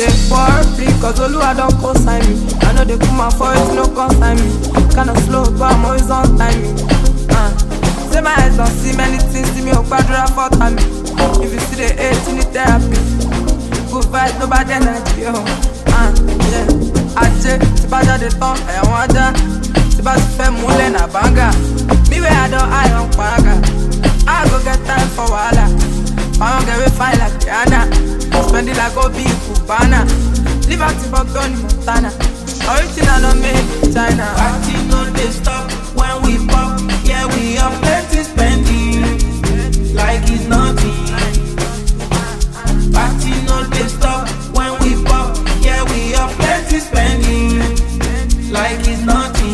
dey pour free, cause Oluwa don co-sign me. I know they put my forehead, no consign me. Kinda slow, but I'm always on timing. Say my eyes don't see many things, see me up quadra for time. If you see the hate, you need therapy. Good vibes, nobody energy, yeah. Ache, ti ba jade tan, ẹ̀wọ̀n ajá. Ti ba ti fẹ́ múlẹ̀ na banga. Me where I don't eye on paraga. I go get time for wahala. I don't get way fine like Rihanna. Spend it like Obi Cubana. Live out in Bogoni, Montana. Original don't make in China. Party no dey stop when we pop. Yeah, we are plenty spending like it's nothing. Party no dey stop when we pop. Yeah, we are plenty spending like it's nothing.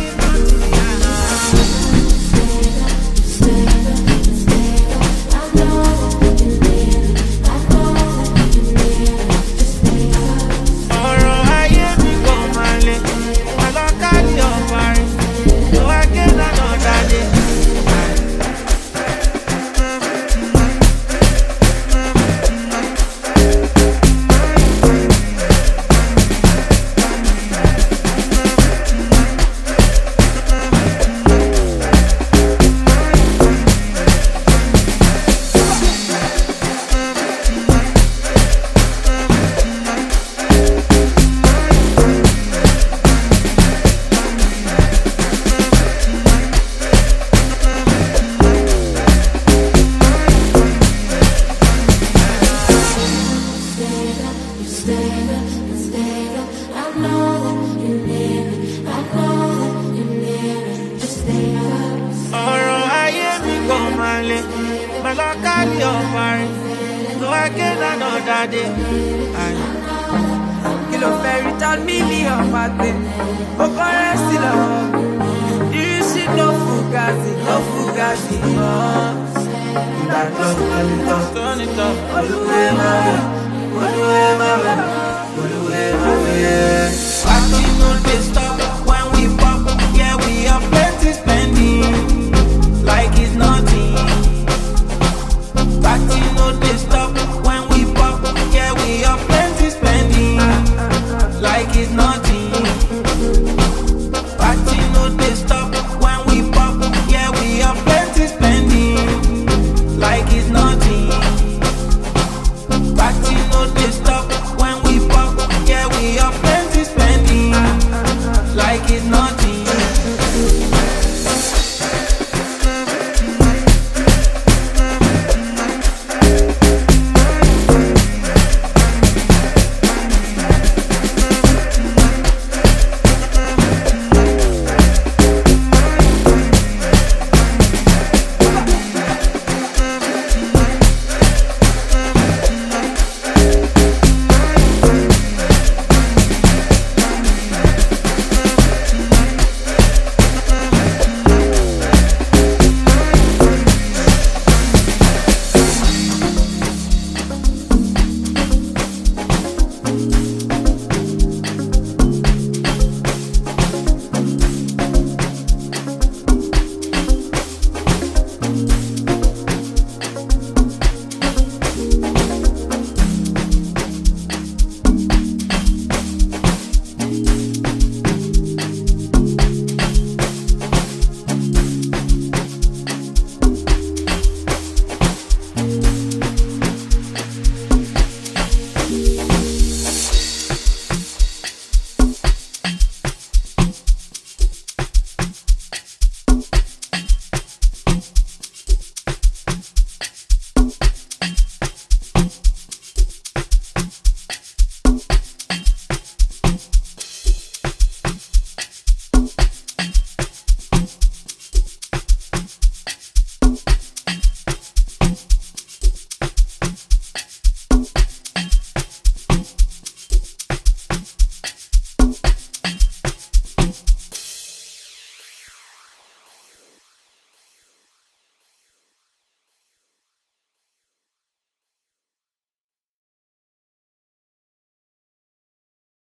Kilo fairy tell me on my thing. But currency love. You see no fugazi, no fugazi. That love, turn it up. Oluwema, Oluwema.